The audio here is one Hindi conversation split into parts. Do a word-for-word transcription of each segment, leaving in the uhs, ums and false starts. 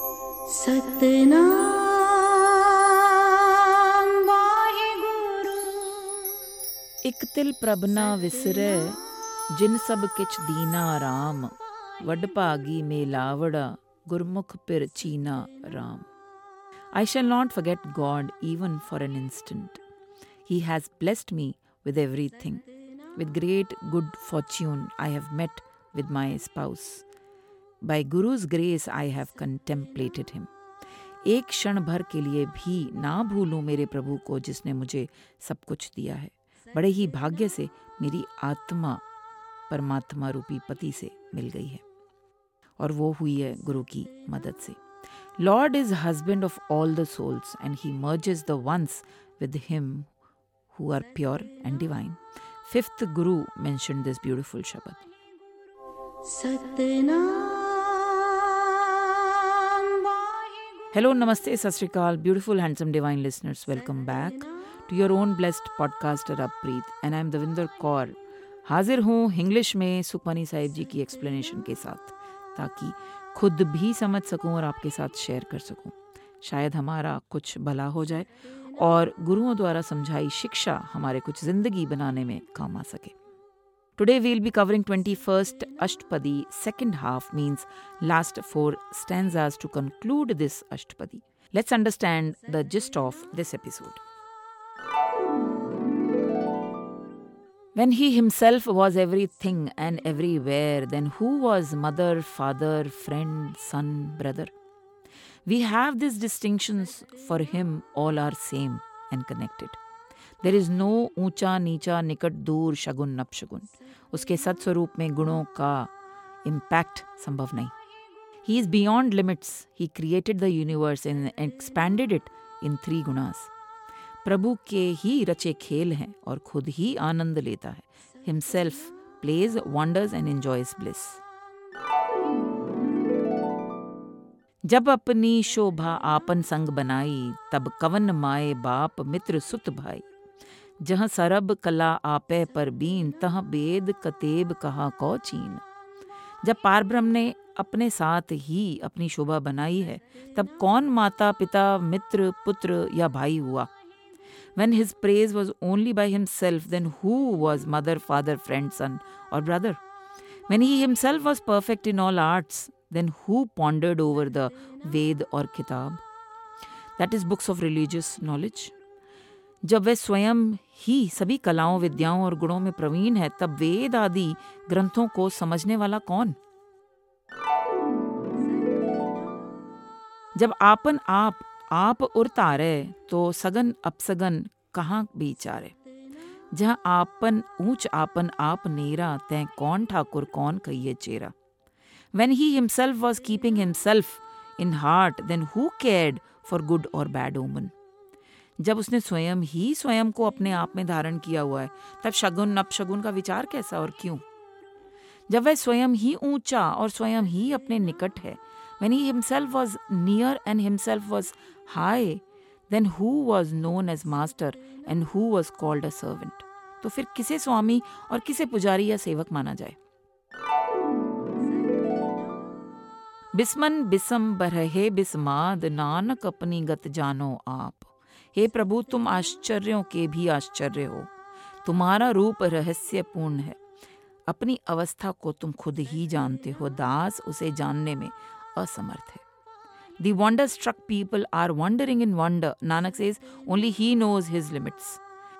सतनाम वाहिगुरु। इक तिल प्रभ ना विसरै, जिन सब किछ दीना राम। वड भागी मेलावड़ा, गुरमुख पिर चीना Ram. I shall not forget God even for an instant. He has blessed me with everything. With great good fortune I have met with my spouse. By Guru's grace I have contemplated him. एक क्षण भर के लिए भी ना भूलूं मेरे प्रभु को जिसने मुझे सब कुछ दिया है। बड़े ही भाग्य से मेरी आत्मा परमात्मा रूपी पति से मिल गई है और वो हुई है गुरु की मदद से। Lord is husband of all the souls and he merges the ones with him who are pure and divine. Fifth Guru mentioned this beautiful Shabad. Satnam Hello, Namaste, Sat Sri Akal, beautiful, handsome, divine listeners. Welcome back to your own blessed podcaster Uppreet and I am Davinder Kaur. हाजिर हूँ इंग्लिश में सुखमनी साहिब जी की एक्सप्लेनेशन के साथ ताकि खुद भी समझ सकूं और आपके साथ शेयर कर सकूं। शायद हमारा कुछ भला हो जाए और गुरुओं द्वारा समझाई शिक्षा हमारे कुछ जिंदगी बनाने में काम आ सके। Today we'll be covering twenty-first Ashtapadi. Second half means last four stanzas to conclude this Ashtapadi. Let's understand the gist of this episode. When he himself was everything and everywhere, then who was mother, father, friend, son, brother? We have these distinctions, for him all are same and connected. There is no ऊंचा नीचा निकट दूर शगुन अपशगुन। उसके सत्स्वरूप में गुणों का इम्पैक्ट संभव नहीं। He is beyond limits. He created the universe and expanded it in three gunas. प्रभु के ही रचे खेल हैं और खुद ही आनंद लेता है। Himself plays wonders and enjoys bliss. जब अपनी शोभा आपन संग बनाई, तब कवन माए बाप मित्र सुत भाई। जहाँ सरब कला आपे पर बीन, तह बेद कतेब कहा कौ चीन। जब पारब्रह्म ने अपने साथ ही अपनी शोभा बनाई है, तब कौन माता पिता मित्र पुत्र या भाई हुआ। When his praise was only by himself, then who was mother, father, friend, son or brother? When he himself was perfect in all arts, then who pondered over the Ved or Kitab? That is books of religious knowledge. जब वह स्वयं ही सभी कलाओं विद्याओं और गुणों में प्रवीण है, तब वेद आदि ग्रंथों को समझने वाला कौन? जब आपन आप आप उरतारे, तो सगन अपसगन कहाँ बिचारे। जहाँ आपन ऊंच आपन आप नेरा, तै कौन ठाकुर कौन कहिए चेरा। When he himself was keeping himself in heart, then who cared for good or bad omen? जब उसने स्वयं ही स्वयं को अपने आप में धारण किया हुआ है, तब शगुन अपशगुन का विचार कैसा और क्यों। जब वह स्वयं ही ऊंचा और स्वयं ही अपने निकट है, when he himself was near and himself was high, then who was known as master and who was called a servant? तो फिर किसे स्वामी और किसे पुजारी या सेवक माना जाए। बिस्मन बिसम बरहे बिस्माद, नानक अपनी गत जानो आप। हे प्रभु, तुम आश्चर्यों के भी आश्चर्य हो, तुम्हारा रूप रहस्यपूर्ण है। अपनी अवस्था को तुम खुद ही जानते हो, दास उसे जानने में असमर्थ है। The wonder-struck people are wondering in wonder. Nanak says, only he knows his limits.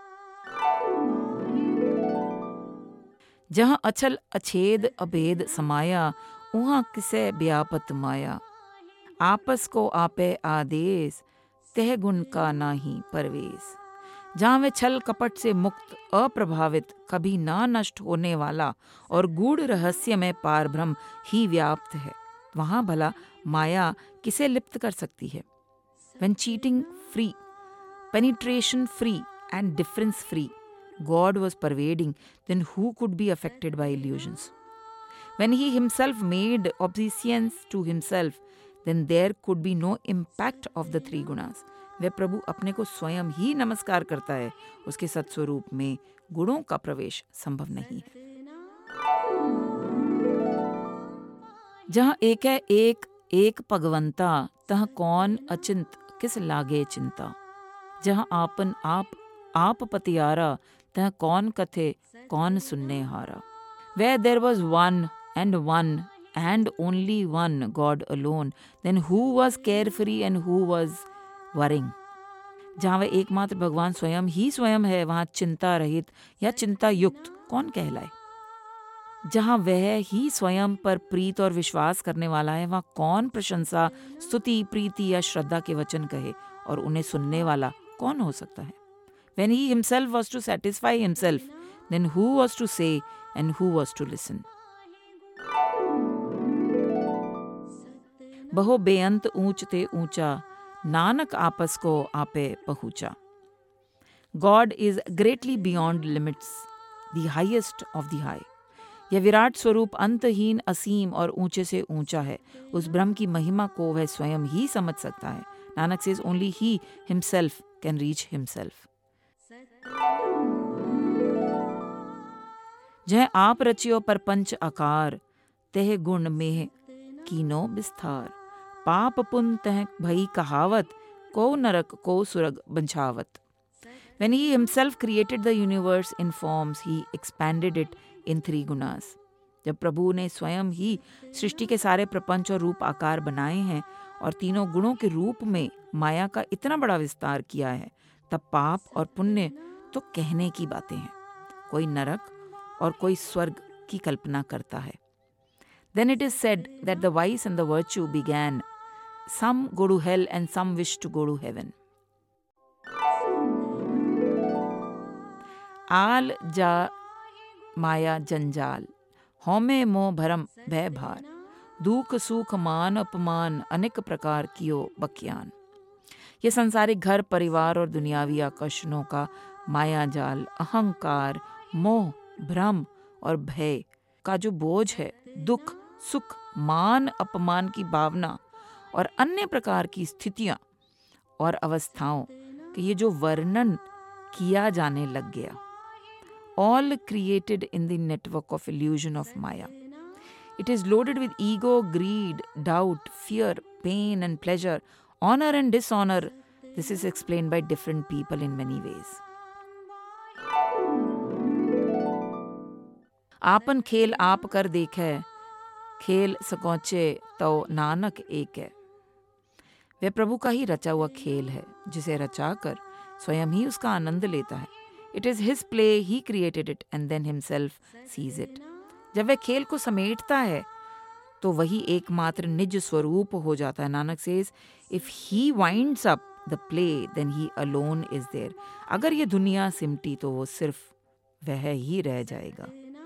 जहाँ अचल अछेद अभेद समाया, वहाँ किसे व्यापत माया। आपस को आपे आदेश, तह गुण का नाही परवेश। जहाँ वे छल कपट से मुक्त, अप्रभावित, कभी ना नष्ट होने वाला और गूढ़ रहस्य में पार ब्रह्म ही व्याप्त है, वहाँ भला माया किसे लिप्त कर सकती है। When cheating free, penetration free and difference free, God was pervading, then who could be affected by illusions? When he himself made obeisance to himself, then there could be no impact of the three gunas. वह प्रभु अपने को स्वयं ही नमस्कार करता है, उसके सत्स्वरूप में गुणों का प्रवेश संभव नहीं है। जहाँ एक है एक एक भगवंता तह कौन अचिंत किस लागे चिंता। जहाँ आपन आप आप पतियारा तह कौन कथे कौन सुनने हारा। Where there was one and one and only one God alone, then who was carefree and who was worrying? जहाँ वह एकमात्र भगवान स्वयं ही स्वयं है, वहाँ चिंता रहित या चिंता युक्त कौन कहलाए। जहाँ वह ही स्वयं पर प्रीत और विश्वास करने वाला है, वहाँ कौन प्रशंसा, स्तुति, प्रीति या श्रद्धा के वचन कहे और उन्हें सुनने वाला कौन हो सकता है। When he himself was to satisfy himself, then who was to say and who was to listen? बहु बेअंत ऊंच ते ऊंचा, नानक आपस को आपे पहुंचा। God is greatly beyond limits, the highest of the high. यह विराट स्वरूप अंतहीन, असीम और ऊंचे से ऊंचा है। उस ब्रह्म की महिमा को वह स्वयं ही समझ सकता है। Nanak says only he himself can reach himself. जह आप रचियो परपंच आकार, तह गुण में कीनो विस्तार। पाप पुन तह भई कहावत, को नरक को सुरग बंछावत। When he himself created the universe in forms, he expanded it in three gunas. जब प्रभु ने स्वयं ही सृष्टि के सारे प्रपंच और रूप आकार बनाए हैं और तीनों गुणों के रूप में माया का इतना बड़ा विस्तार किया है, तब पाप और पुण्य तो कहने की बातें हैं। कोई नरक और कोई स्वर्ग की कल्पना करता है। Then it is said that the vice and the virtue began. Some go to hell and some wish to go to heaven. आल जा माया जंजाल, हौमे मोह भरम भय भार। दुख सुख मान अपमान, अनेक प्रकार कियो बख्यान। ये संसारिक घर परिवार और दुनियावी आकर्षणों का माया जाल, अहंकार, मोह, भ्रम और भय का जो बोझ है, दुख सुख मान अपमान की भावना और अन्य प्रकार की स्थितियां और अवस्थाओं कि ये जो वर्णन किया जाने लग गया। All created in the network of illusion of Maya. It is loaded with ego, greed, doubt, fear, pain and pleasure, honor and dishonor. This is explained by different people in many ways. आपन खेल आप कर देखे, खेल सकौचे तो नानक एक है। वह प्रभु का ही रचा हुआ खेल है, जिसे रचाकर स्वयं ही उसका आनंद लेता है। It is his play, he created it and then himself sees it. जब वह खेल को समेटता है तो वही एकमात्र निज स्वरूप हो जाता है। Nanak says, if he winds up the play, then he alone is there. अगर ये दुनिया सिमटी तो वो सिर्फ वह ही रह जाएगा।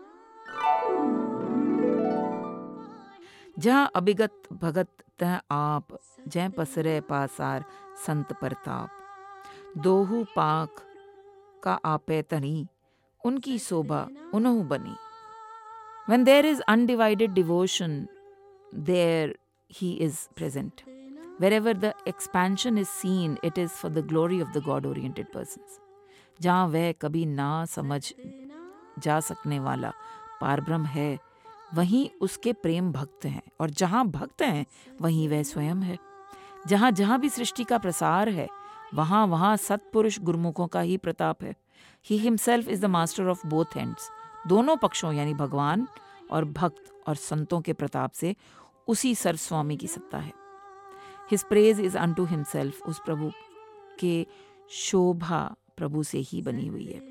जहाँ अभिगत भगत तह आप, जय पसरे पासार संत परताप। दोहु पाक का आपे तनी, उनकी शोभा उन्हु बनी। When there is undivided devotion, there he is present. Wherever the expansion is seen, it is for the glory of the God-oriented persons. जहाँ वह कभी ना समझ जा सकने वाला पारब्रह्म है, वहीं उसके प्रेम भक्त हैं, और जहाँ भक्त हैं वहीं वह स्वयं है। जहाँ जहाँ भी सृष्टि का प्रसार है, वहाँ वहाँ सत्पुरुष गुरुमुखों का ही प्रताप है। He himself is the master of both ends. दोनों पक्षों यानी भगवान और भक्त और संतों के प्रताप से उसी सर्वस्वामी की सत्ता है। His praise is unto himself. उस प्रभु के शोभा प्रभु से ही बनी हुई है।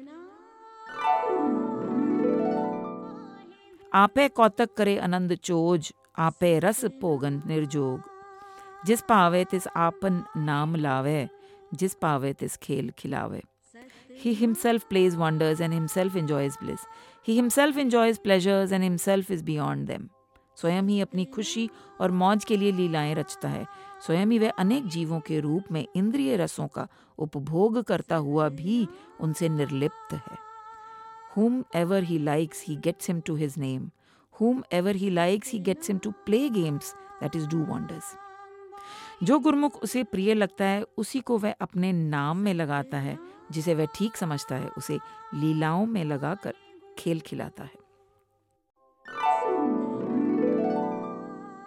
आपे कौतक करे आनंद चोज, आपे रस भोगन निर्जोग। जिस पावे तिस आपन नाम लावे, जिस पावे तिस खेल खिलावे। He himself plays wonders and himself enjoys bliss. He himself enjoys pleasures and himself is beyond them. स्वयं ही अपनी खुशी और मौज के लिए लीलाएं रचता है। स्वयं ही वह अनेक जीवों के रूप में इंद्रिय रसों का उपभोग करता हुआ भी उनसे निर्लिप्त है। Whomever he likes, he gets him to his name. Whomever he likes, he gets him to play games, that is, do wonders. जो गुरुमुख उसे प्रिय लगता है, उसी को वह अपने नाम में लगाता है। जिसे वह ठीक समझता है, उसे लीलाओं में लगाकर खेल खिलाता है।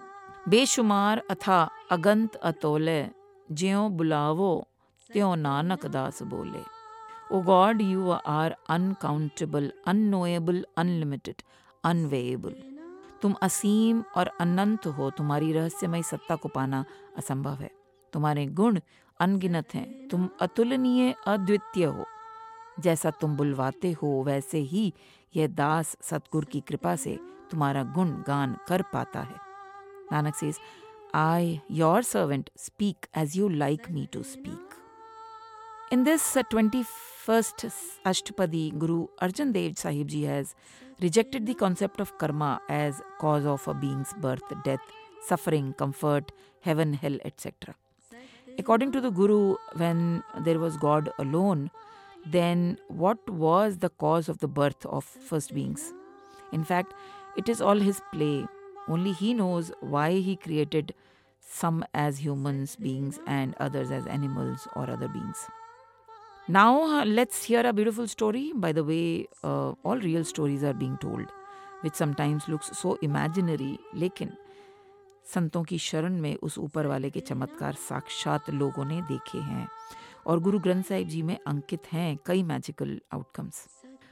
ਬੇਸ਼ੁਮਾਰ ਅਥਾ ਅਗੰਤ ਅਤੋਲੇ ਜਿਉ ਬੁਲਾਵੋ ਤਿਉ ਨਾਨਕ ਦਾਸ ਬੋਲੇ। O God, you are uncountable, unknowable, unlimited, unweighable. तुम असीम और अनंत हो, तुम्हारी रहस्यमय सत्ता को पाना असंभव है। तुम्हारे गुण अनगिनत हैं, तुम अतुलनीय अद्वितीय हो। जैसा तुम बुलवाते हो वैसे ही यह दास सतगुरु की कृपा से तुम्हारा गुण गान कर पाता है। Nanak says, I, your servant, speak as you like me to speak. In this uh, twenty-first Ashtapadi, Guru Arjan Dev Sahib Ji has rejected the concept of karma as cause of a being's birth, death, suffering, comfort, heaven, hell, et cetera. According to the Guru, when there was God alone, then what was the cause of the birth of first beings? In fact, it is all his play. Only he knows why he created some as humans beings and others as animals or other beings. Now uh, let's hear a beautiful story. By the way, uh, all real stories are being told, which sometimes looks so imaginary, लेकिन संतों की शरण में उस ऊपर वाले के चमत्कार साक्षात लोगों ने देखे हैं और गुरु ग्रंथ साहिब जी में अंकित हैं कई मैजिकल आउटकम्स।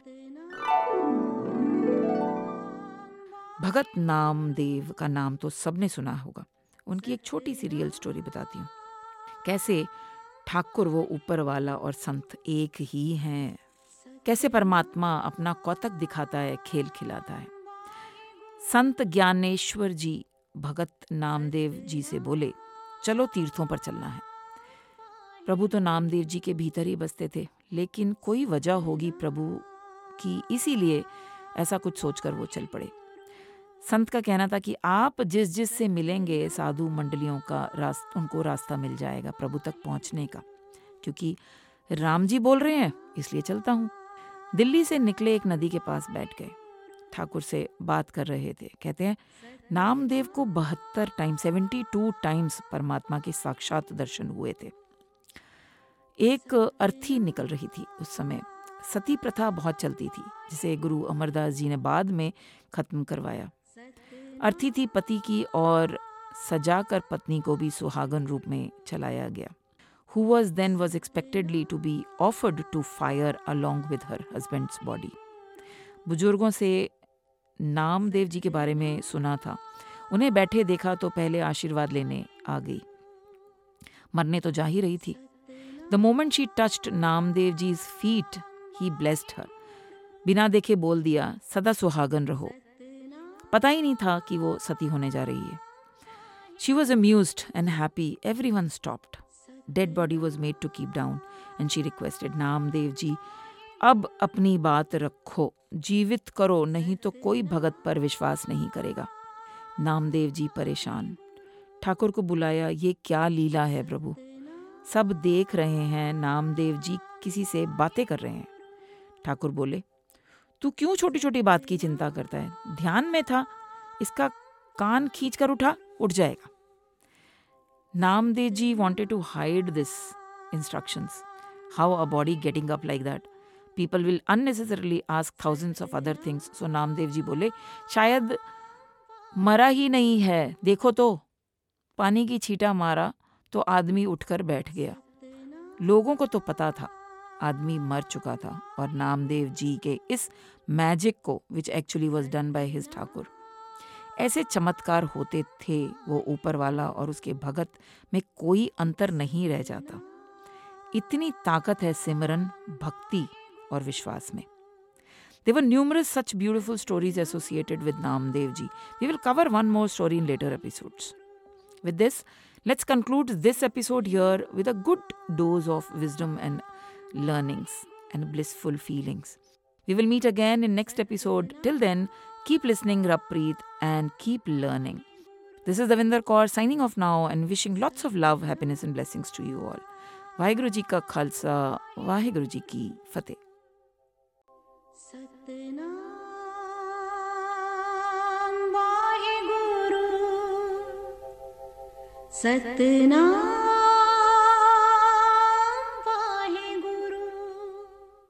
भगत नामदेव का नाम तो सबने सुना होगा। उनकी एक छोटी सी रियल स्टोरी बताती हूँ। कैसे ठाकुर वो ऊपर वाला और संत एक ही हैं। कैसे परमात्मा अपना कौतक दिखाता है, खेल खिलाता है। संत ज्ञानेश्वर जी भगत नामदेव जी से बोले, चलो तीर्थों पर चलना है। प्रभु तो नामदेव जी के भीतर ही बसते थे, लेकिन कोई वजह होगी प्रभु की, इसीलिए ऐसा कुछ सोचकर वो चल पड़े। संत का कहना था कि आप जिस जिस से मिलेंगे साधु मंडलियों का रास्ता, उनको रास्ता मिल जाएगा प्रभु तक पहुंचने का, क्योंकि राम जी बोल रहे हैं इसलिए चलता हूँ। दिल्ली से निकले एक नदी के पास बैठ गए। ठाकुर से बात कर रहे थे। कहते हैं नामदेव को बहत्तर टाइम सेवेंटी टू टाइम्स परमात्मा के साक्षात दर्शन हुए थे। एक अर्थी निकल रही थी उस समय। सती प्रथा बहुत चलती थी, जिसे गुरु अमरदास जी ने बाद में खत्म करवाया। अर्थी थी पति की और सजाकर पत्नी को भी सुहागन रूप में चलाया गया। Who was then was expectedly to be offered to fire along with her husband's body. बुजुर्गों से नामदेव जी के बारे में सुना था। उन्हें बैठे देखा तो पहले आशीर्वाद लेने आ गई। मरने तो जा ही रही थी। The moment she touched Namdev जी's feet, he blessed her. बिना देखे बोल दिया, सदा सुहागन रहो। पता ही नहीं था कि वो सती होने जा रही है। She was amused and happy. Everyone stopped. Dead body was made to keep down and she requested, Namdev ji अब अपनी बात रखो, जीवित करो, नहीं तो कोई भगत पर विश्वास नहीं करेगा। नामदेव जी परेशान। ठाकुर को बुलाया, ये क्या लीला है प्रभु, सब देख रहे हैं नामदेव जी किसी से बातें कर रहे हैं। ठाकुर बोले, तू क्यों छोटी छोटी बात की चिंता करता है, ध्यान में था, इसका कान खींच कर उठा, उठ जाएगा। Namdev ji wanted to hide this instructions. How a body getting up like that? People will unnecessarily ask thousands of other things. So Namdev ji बोले, शायद मरा ही नहीं है, देखो तो पानी की छींटा मारा तो आदमी उठकर बैठ गया। लोगों को तो पता था आदमी मर चुका था और नामदेव जी के इस मैजिक को, which actually was done by his Thakur, ऐसे चमत्कार होते थे वो ऊपर वाला और उसके भगत में कोई अंतर नहीं रह जाता। इतनी ताकत है सिमरन, भक्ति और विश्वास में। There were numerous such beautiful stories associated with Namdev ji. We will cover one more story in later episodes. With this, let's conclude this episode here with a good dose of wisdom and learnings and blissful feelings. We will meet again in next episode. Till then, keep listening, Rappreet, and keep learning. This is Davinder Kaur signing off now and wishing lots of love, happiness and blessings to you all. Vaheguru Ji ka Khalsa, Vaheguru Ji ki Fateh. Satnam Vaheguru Satnam